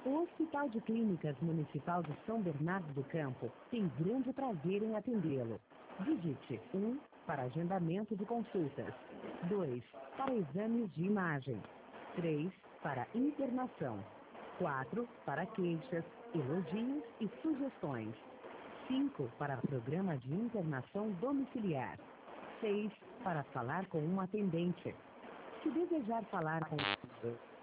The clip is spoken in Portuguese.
O Hospital de Clínicas Municipal de São Bernardo do Campo tem grande prazer em atendê-lo. Digite 1 para agendamento de consultas, 2 para exames de imagem, 3 para internação, 4 para queixas, elogios e sugestões, 5 para programa de internação domiciliar, 6 para falar com um atendente. Se desejar falar com